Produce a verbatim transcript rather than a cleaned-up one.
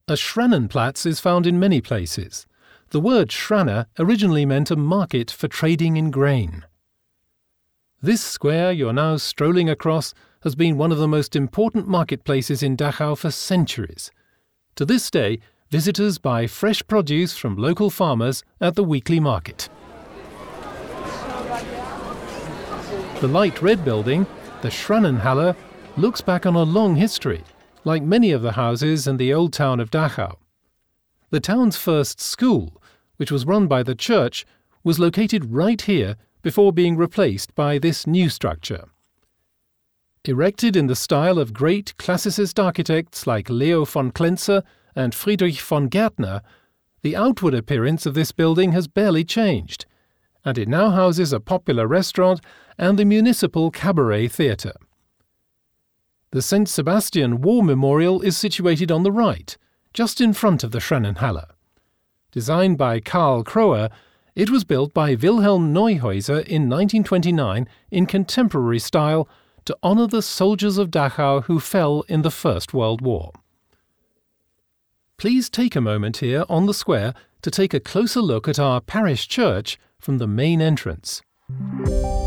A Schrannenplatz is found in many places. The word Schranne originally meant a market for trading in grain. This square you're now strolling across has been one of the most important marketplaces in Dachau for centuries. To this day, visitors buy fresh produce from local farmers at the weekly market. The light red building, the Schrannenhalle, looks back on a long history, like many of the houses in the old town of Dachau. The town's first school, which was run by the church, was located right here before being replaced by this new structure. Erected in the style of great classicist architects like Leo von Klenze and Friedrich von Gärtner, the outward appearance of this building has barely changed, and it now houses a popular restaurant and the municipal cabaret theatre. The Saint Sebastian War Memorial is situated on the right, just in front of the Schrannenhalle. Designed by Karl Krohe, it was built by Wilhelm Neuhäuser in nineteen twenty-nine in contemporary style to honour the soldiers of Dachau who fell in the First World War. Please take a moment here on the square to take a closer look at our parish church from the main entrance.